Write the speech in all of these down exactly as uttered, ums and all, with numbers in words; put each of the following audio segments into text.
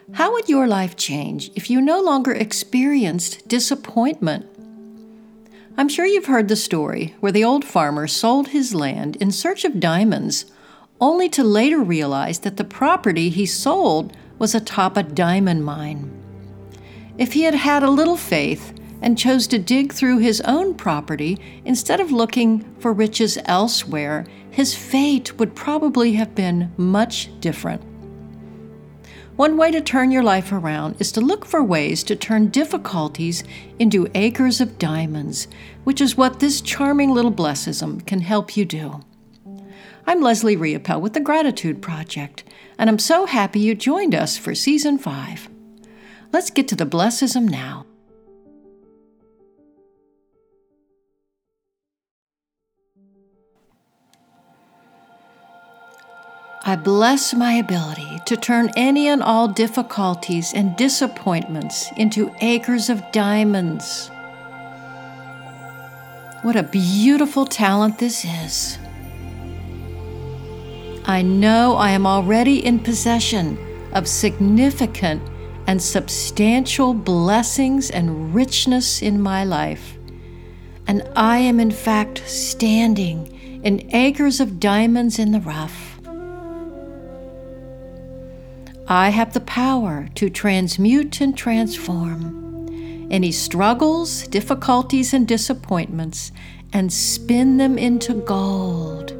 How would your life change if you no longer experienced disappointment? I'm sure you've heard the story where the old farmer sold his land in search of diamonds, only to later realize that the property he sold was atop a diamond mine. If he had had a little faith and chose to dig through his own property instead of looking for riches elsewhere, his fate would probably have been much different. One way to turn your life around is to look for ways to turn difficulties into acres of diamonds, which is what this charming little blessism can help you do. I'm Leslie Riopel with the Gratitude Project, and I'm so happy you joined us for Season five. Let's get to the blessism now. I bless my ability to turn any and all difficulties and disappointments into acres of diamonds. What a beautiful talent this is. I know I am already in possession of significant and substantial blessings and richness in my life, and I am in fact standing in acres of diamonds in the rough. I have the power to transmute and transform any struggles, difficulties, and disappointments and spin them into gold.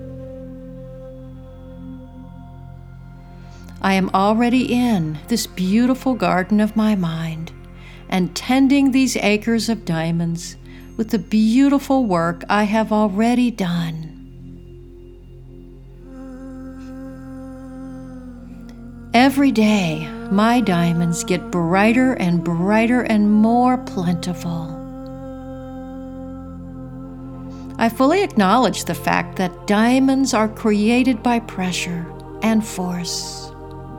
I am already in this beautiful garden of my mind and tending these acres of diamonds with the beautiful work I have already done. Every day, my diamonds get brighter and brighter and more plentiful. I fully acknowledge the fact that diamonds are created by pressure and force.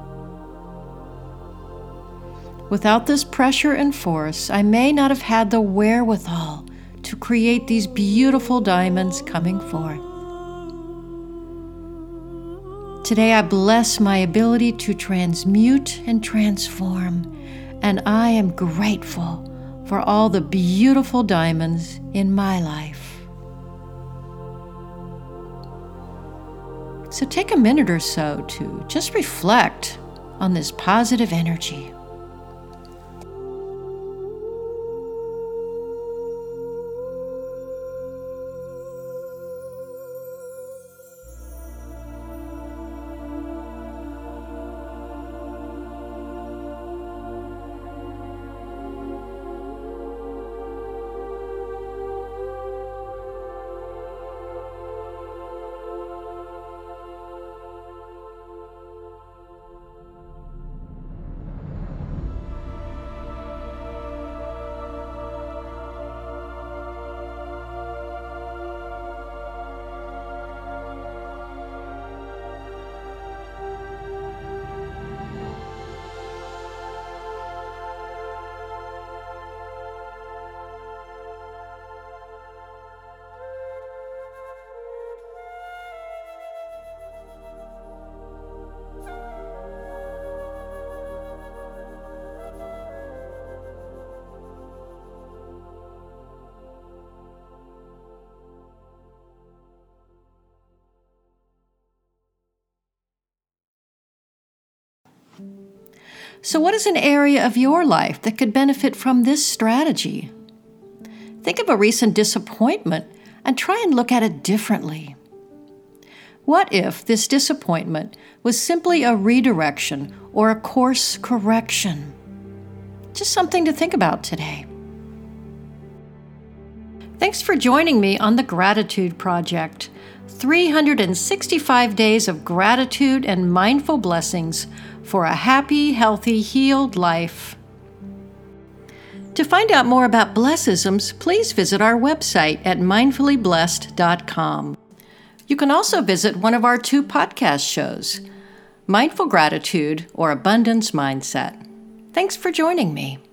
Without this pressure and force, I may not have had the wherewithal to create these beautiful diamonds coming forth. Today I bless my ability to transmute and transform, and I am grateful for all the beautiful diamonds in my life. So take a minute or so to just reflect on this positive energy. So what is an area of your life that could benefit from this strategy? Think of a recent disappointment and try and look at it differently. What if this disappointment was simply a redirection or a course correction? Just something to think about today. Thanks for joining me on the Gratitude Project. three hundred sixty-five days of gratitude and mindful blessings for a happy, healthy, healed life. To find out more about blessisms, please visit our website at mindfully blessed dot com. You can also visit one of our two podcast shows, Mindful Gratitude or Abundance Mindset. Thanks for joining me.